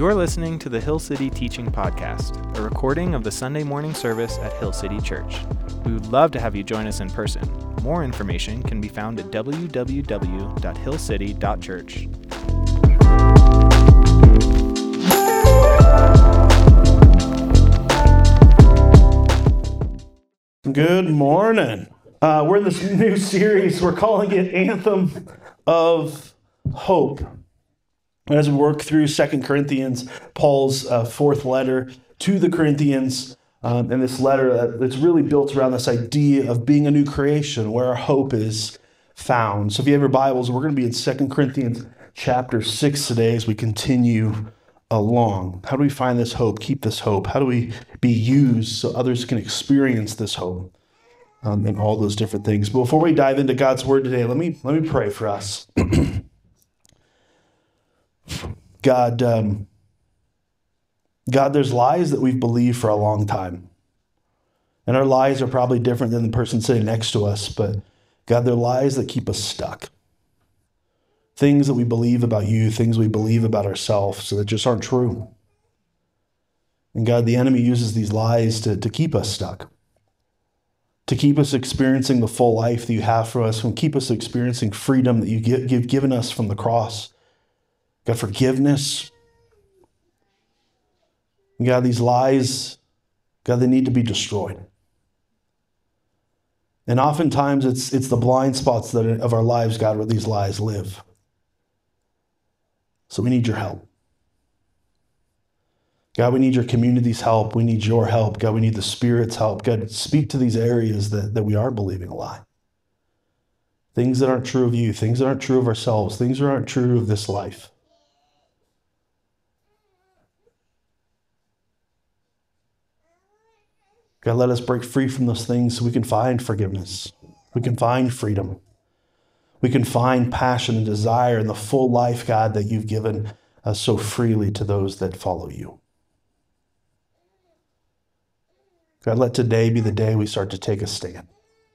You're listening to the Hill City Teaching Podcast, a recording of the Sunday morning service at Hill City Church. We would love to have you join us in person. More information can be found at www.hillcity.church. Good morning. We're in this new series. We're calling it Anthem of Hope. As we work through 2 Corinthians, Paul's fourth letter to the Corinthians, and this letter that's really built around this idea of being a new creation, where our hope is found. So if you have your Bibles, we're going to be in 2 Corinthians chapter 6 today as we continue along. How do we find this hope, keep this hope? How do we be used so others can experience this hope and all those different things? But before we dive into God's word today, let me pray for us. God, there's lies that we've believed for a long time. And our lies are probably different than the person sitting next to us, but God, they're lies that keep us stuck. Things that we believe about you, things we believe about ourselves that just aren't true. And God, the enemy uses these lies to keep us stuck, to keep us experiencing the full life that you have for us, and keep us experiencing freedom that you've given us from the cross. God, forgiveness. God, these lies, God, they need to be destroyed. And oftentimes it's the blind spots of our lives, God, where these lies live. So we need your help. God, we need your community's help. We need your help. God, we need the Spirit's help. God, speak to these areas that we are believing a lie. Things that aren't true of you, things that aren't true of ourselves, things that aren't true of this life. God, let us break free from those things so we can find forgiveness. We can find freedom. We can find passion and desire in the full life, God, that you've given us so freely to those that follow you. God, let today be the day we start to take a stand.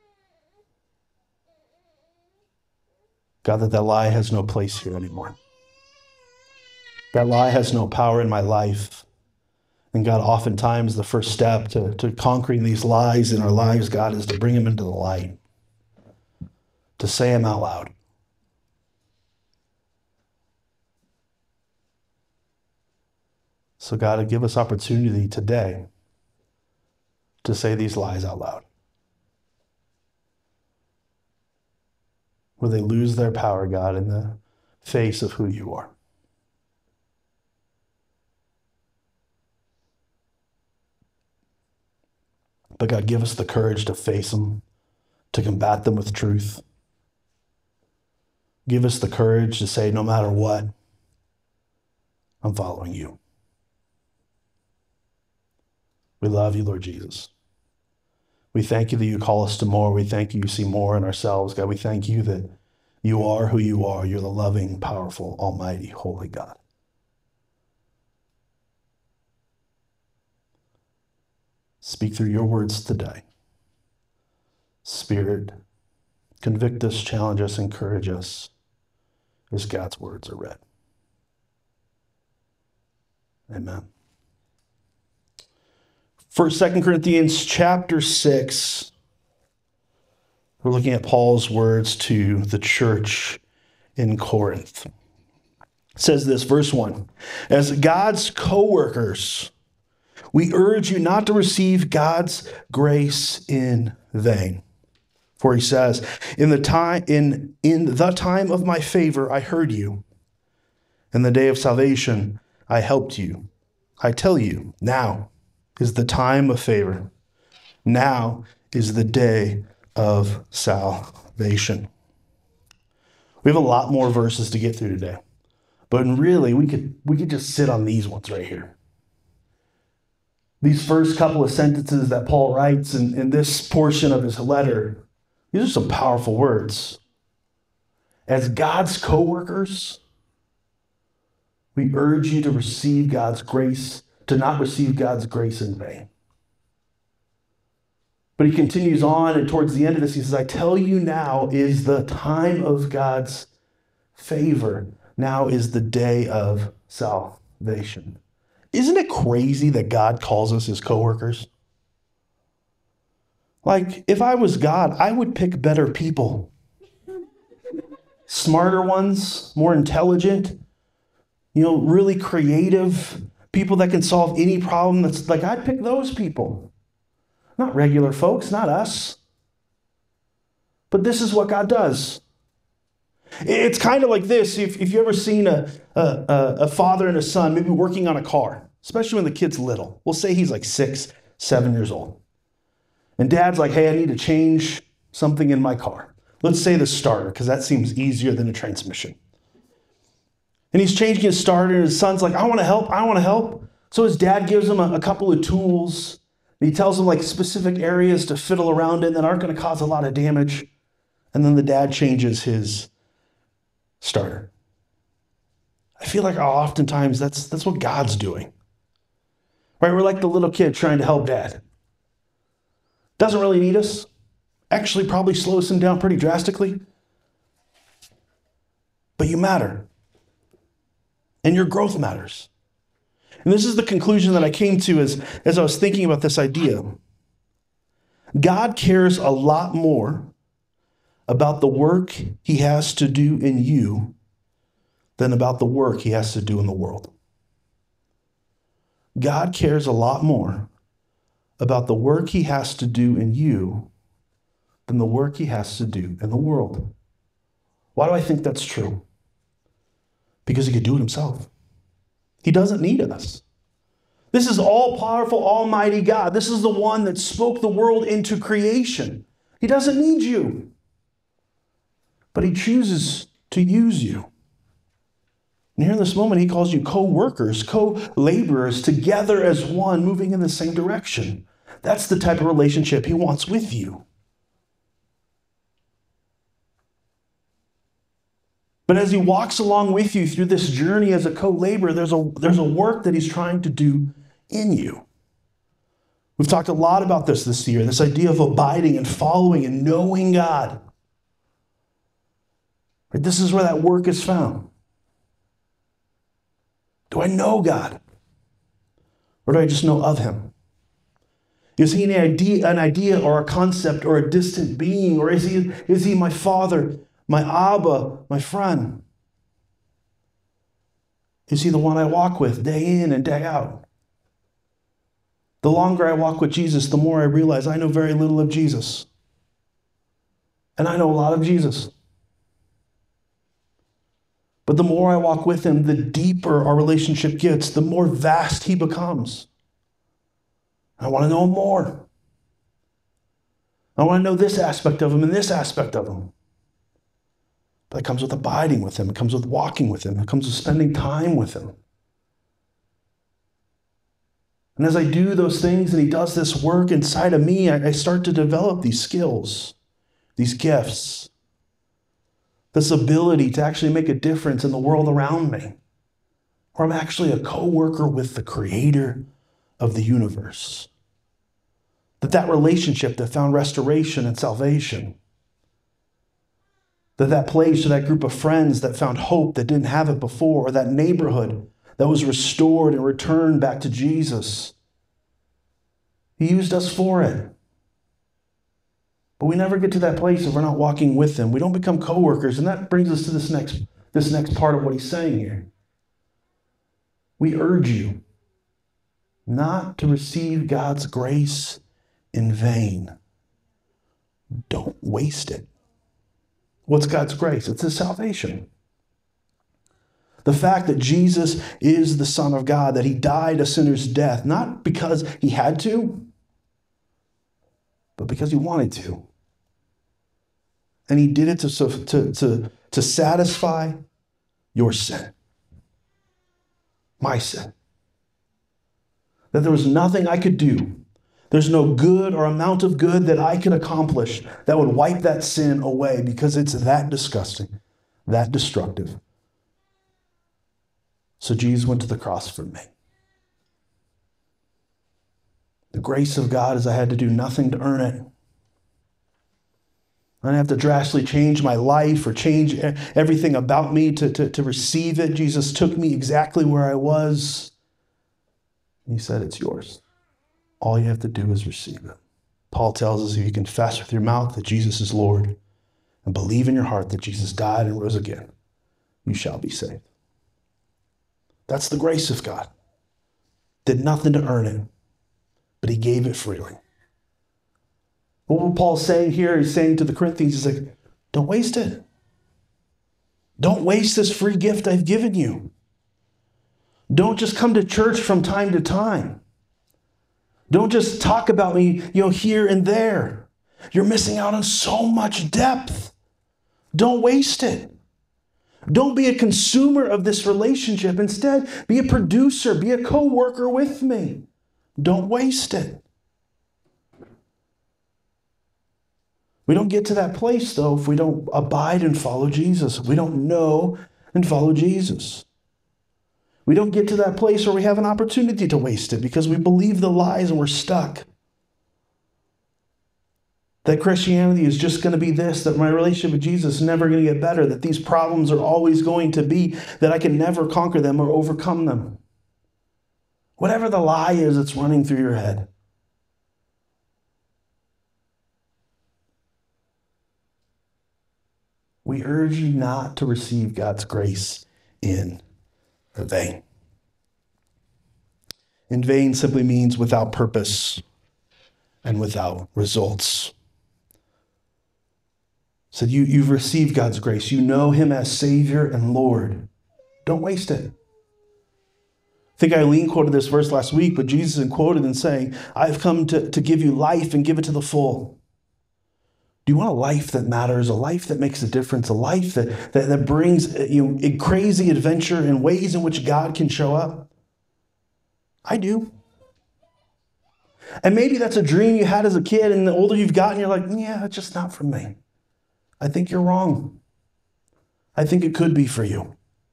God, that lie has no place here anymore. That lie has no power in my life. And God, oftentimes the first step to conquering these lies in our lives, God, is to bring them into the light, to say them out loud. So God, give us opportunity today to say these lies out loud, where they lose their power, God, in the face of who you are. But God, give us the courage to face them, to combat them with truth. Give us the courage to say, no matter what, I'm following you. We love you, Lord Jesus. We thank you that you call us to more. We thank you see more in ourselves. God, we thank you that you are who you are. You're the loving, powerful, almighty, holy God. Speak through your words today. Spirit, convict us, challenge us, encourage us as God's words are read. Amen. For 2 Corinthians chapter 6, we're looking at Paul's words to the church in Corinth. It says this, verse 1, as God's co-workers, we urge you not to receive God's grace in vain. For he says, in the time of my favor I heard you. In the day of salvation I helped you. I tell you, now is the time of favor. Now is the day of salvation. We have a lot more verses to get through today. But really, we could just sit on these ones right here. These first couple of sentences that Paul writes in this portion of his letter, these are some powerful words. As God's co-workers, we urge you to receive God's grace, to not receive God's grace in vain. But he continues on, and towards the end of this, he says, I tell you, now is the time of God's favor. Now is the day of salvation. salvation. Isn't it crazy that God calls us his coworkers? Like, if I was God, I would pick better people. Smarter ones, more intelligent, really creative, people that can solve any problem. That's like, I'd pick those people. Not regular folks, not us. But this is what God does. It's kind of like this. If you've ever seen a father and a son maybe working on a car, especially when the kid's little. We'll say he's like 6, 7 years old. And dad's like, hey, I need to change something in my car. Let's say the starter, because that seems easier than a transmission. And he's changing his starter, and his son's like, I want to help. So his dad gives him a couple of tools. And he tells him like specific areas to fiddle around in that aren't going to cause a lot of damage. And then the dad changes his starter. I feel like oftentimes that's what God's doing. Right? We're like the little kid trying to help dad. Doesn't really need us. Actually probably slows him down pretty drastically. But you matter. And your growth matters. And this is the conclusion that I came to as I was thinking about this idea. God cares a lot more about the work he has to do in you than about the work he has to do in the world. God cares a lot more about the work he has to do in you than the work he has to do in the world. Why do I think that's true? Because he could do it himself. He doesn't need us. This is all-powerful, almighty God. This is the one that spoke the world into creation. He doesn't need you. But he chooses to use you. And here in this moment, he calls you co-workers, co-laborers, together as one, moving in the same direction. That's the type of relationship he wants with you. But as he walks along with you through this journey as a co-laborer, there's a work that he's trying to do in you. We've talked a lot about this year, this idea of abiding and following and knowing God. Right? This is where that work is found. Do I know God? Or do I just know of him? Is he an idea or a concept or a distant being? Or is he my father, my Abba, my friend? Is he the one I walk with day in and day out? The longer I walk with Jesus, the more I realize I know very little of Jesus. And I know a lot of Jesus. But the more I walk with him, the deeper our relationship gets, the more vast he becomes. I want to know him more. I want to know this aspect of him and this aspect of him. But it comes with abiding with him. It comes with walking with him. It comes with spending time with him. And as I do those things and he does this work inside of me, I start to develop these skills, these gifts, this ability to actually make a difference in the world around me. Or I'm actually a co-worker with the creator of the universe. That relationship that found restoration and salvation. That place or that group of friends that found hope that didn't have it before, or that neighborhood that was restored and returned back to Jesus. He used us for it. But we never get to that place if we're not walking with him. We don't become co-workers, and that brings us to this next part of what he's saying here. We urge you not to receive God's grace in vain. Don't waste it. What's God's grace? It's his salvation. The fact that Jesus is the Son of God, that he died a sinner's death, not because he had to, but because he wanted to. And he did it to satisfy your sin, my sin. That there was nothing I could do. There's no good or amount of good that I could accomplish that would wipe that sin away because it's that disgusting, that destructive. So Jesus went to the cross for me. The grace of God is I had to do nothing to earn it. I don't have to drastically change my life or change everything about me to receive it. Jesus took me exactly where I was. And he said, it's yours. All you have to do is receive it. Paul tells us if you confess with your mouth that Jesus is Lord and believe in your heart that Jesus died and rose again, you shall be saved. That's the grace of God. Did nothing to earn it, but he gave it freely. What Paul's saying here, he's saying to the Corinthians, he's like, don't waste it. Don't waste this free gift I've given you. Don't just come to church from time to time. Don't just talk about me, here and there. You're missing out on so much depth. Don't waste it. Don't be a consumer of this relationship. Instead, be a producer, be a co-worker with me. Don't waste it. We don't get to that place, though, if we don't abide and follow Jesus. We don't know and follow Jesus. We don't get to that place where we have an opportunity to waste it because we believe the lies and we're stuck. That Christianity is just going to be this, that my relationship with Jesus is never going to get better, that these problems are always going to be, that I can never conquer them or overcome them. Whatever the lie is that's running through your head. We urge you not to receive God's grace in vain. In vain simply means without purpose and without results. So you've received God's grace. You know him as Savior and Lord. Don't waste it. I think Eileen quoted this verse last week, but Jesus is quoted in saying, I've come to give you life and give it to the full. Do you want a life that matters, a life that makes a difference, a life that brings a crazy adventure in ways in which God can show up? I do. And maybe that's a dream you had as a kid, and the older you've gotten, you're like, yeah, it's just not for me. I think you're wrong. I think it could be for you.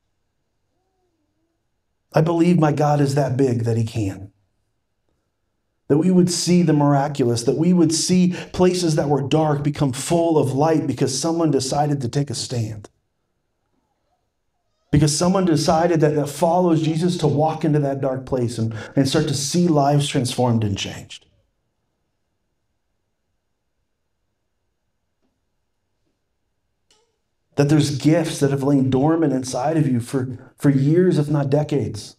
I believe my God is that big that he can. That we would see the miraculous, that we would see places that were dark become full of light because someone decided to take a stand. Because someone decided that follows Jesus to walk into that dark place and start to see lives transformed and changed. That there's gifts that have lain dormant inside of you for years, if not decades.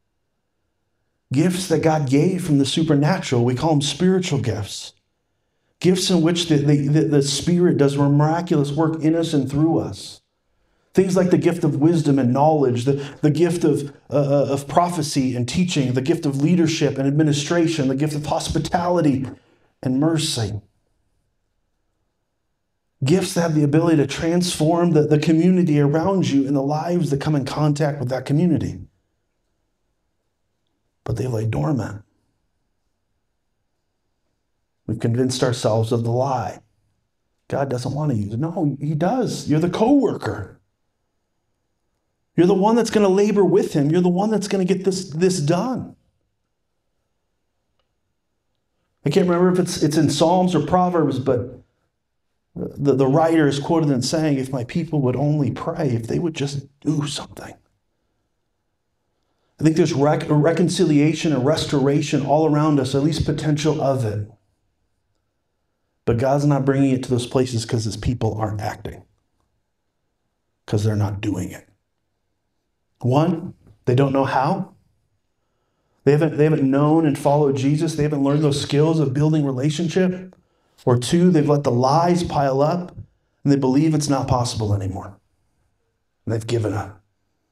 Gifts that God gave from the supernatural. We call them spiritual gifts. Gifts in which the Spirit does miraculous work in us and through us. Things like the gift of wisdom and knowledge, the gift of prophecy and teaching, the gift of leadership and administration, the gift of hospitality and mercy. Gifts that have the ability to transform the community around you and the lives that come in contact with that community. But they lay dormant. We've convinced ourselves of the lie. God doesn't want to use it. No, he does. You're the co-worker. You're the one that's going to labor with him. You're the one that's going to get this done. I can't remember if it's in Psalms or Proverbs, but the writer is quoted in saying, if my people would only pray, if they would just do something. I think there's reconciliation and restoration all around us, at least potential of it. But God's not bringing it to those places because his people aren't acting. Because they're not doing it. One, they don't know how. They haven't known and followed Jesus. They haven't learned those skills of building relationship. Or two, they've let the lies pile up and they believe it's not possible anymore. And they've given up.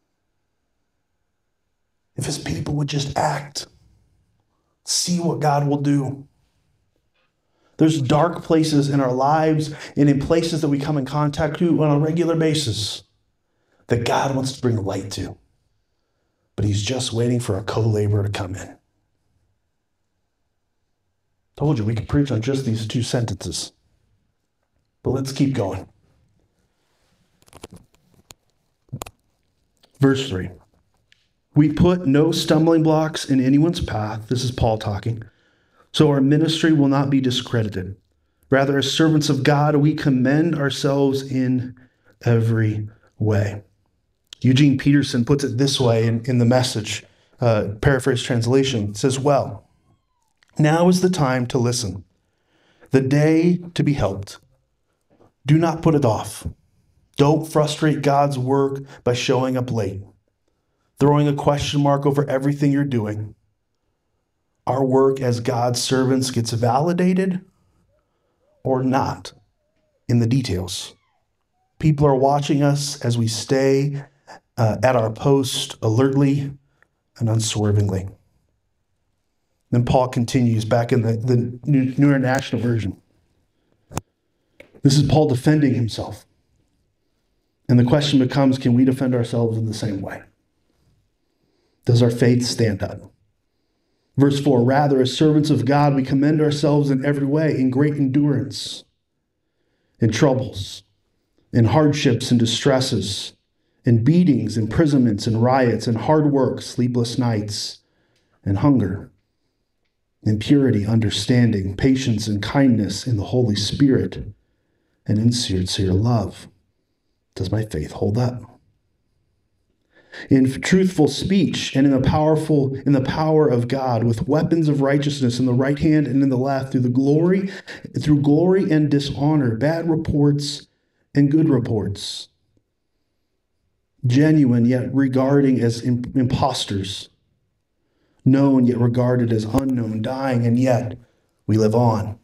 If his people would just act, see what God will do. There's dark places in our lives and in places that we come in contact with on a regular basis that God wants to bring light to. But he's just waiting for a co-laborer to come in. Told you we could preach on just these two sentences. But let's keep going. Verse 3. We put no stumbling blocks in anyone's path. This is Paul talking. So our ministry will not be discredited. Rather, as servants of God, we commend ourselves in every way. Eugene Peterson puts it this way in the Message, paraphrase translation. It says, well, now is the time to listen, the day to be helped. Do not put it off. Don't frustrate God's work by showing up late, throwing a question mark over everything you're doing. Our work as God's servants gets validated or not in the details. People are watching us as we stay at our post alertly and unswervingly. Then Paul continues back in the New International Version. This is Paul defending himself. And the question becomes, can we defend ourselves in the same way? Does our faith stand up? Verse 4, rather, as servants of God, we commend ourselves in every way, in great endurance, in troubles, in hardships and distresses, in beatings, imprisonments, and riots, in hard work, sleepless nights, and hunger, in purity, understanding, patience, and kindness, in the Holy Spirit, and in sincere love. Does my faith hold up? In truthful speech and in the power of God, with weapons of righteousness in the right hand and in the left, through glory and dishonor, bad reports and good reports, genuine yet regarding as impostors, known yet regarded as unknown, dying and yet we live on,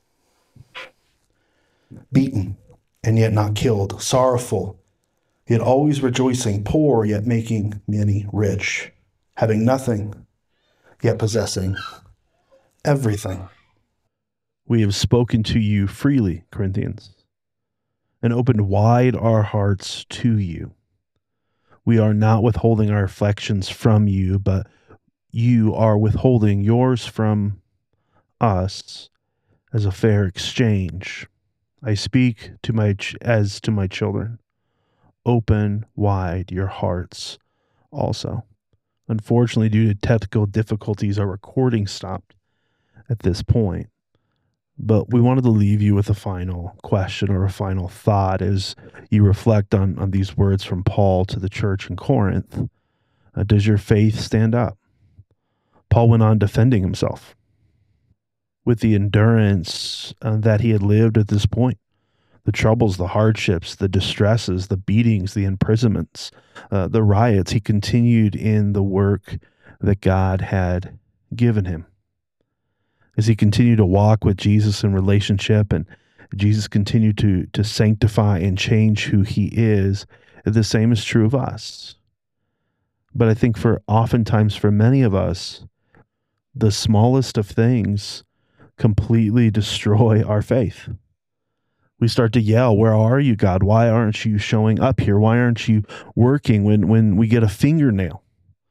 beaten and yet not killed, sorrowful yet always rejoicing, poor yet making many rich, having nothing yet possessing everything. We have spoken to you freely, Corinthians, and opened wide our hearts to you. We are not withholding our affections from you, but you are withholding yours from us as a fair exchange. I speak as to my children. Open wide your hearts also. Unfortunately, due to technical difficulties, our recording stopped at this point. But we wanted to leave you with a final question or a final thought as you reflect on these words from Paul to the church in Corinth. Does your faith stand up? Paul went on defending himself with the endurance that he had lived at this point. The troubles, the hardships, the distresses, the beatings, the imprisonments, the riots. He continued in the work that God had given him. As he continued to walk with Jesus in relationship and Jesus continued to sanctify and change who he is, the same is true of us. But I think oftentimes for many of us, the smallest of things completely destroy our faith. We start to yell, where are you, God? Why aren't you showing up here? Why aren't you working when we get a fingernail?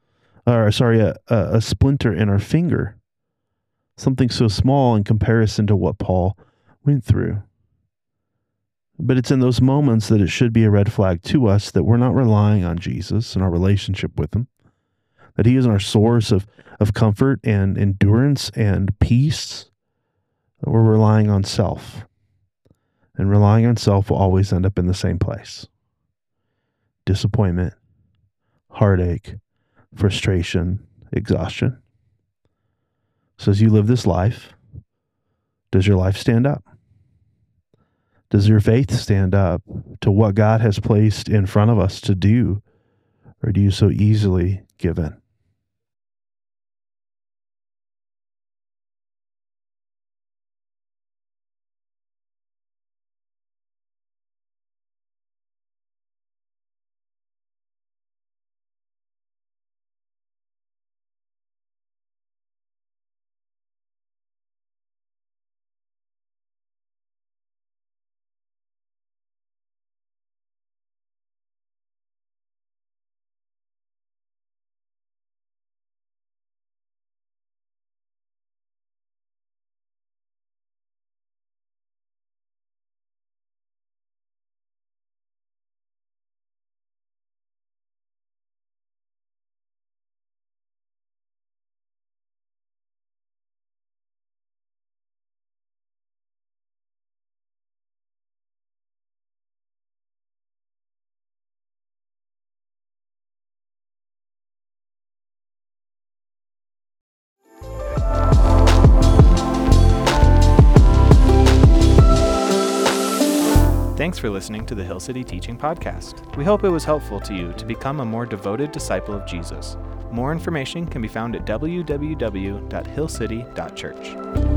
A splinter in our finger. Something so small in comparison to what Paul went through. But it's in those moments that it should be a red flag to us that we're not relying on Jesus and our relationship with him, that he is our source of comfort and endurance and peace. We're relying on self. And relying on self will always end up in the same place. Disappointment, heartache, frustration, exhaustion. So as you live this life, does your life stand up? Does your faith stand up to what God has placed in front of us to do? Or do you so easily give in? Thanks for listening to the Hill City Teaching Podcast. We hope it was helpful to you to become a more devoted disciple of Jesus. More information can be found at www.hillcity.church.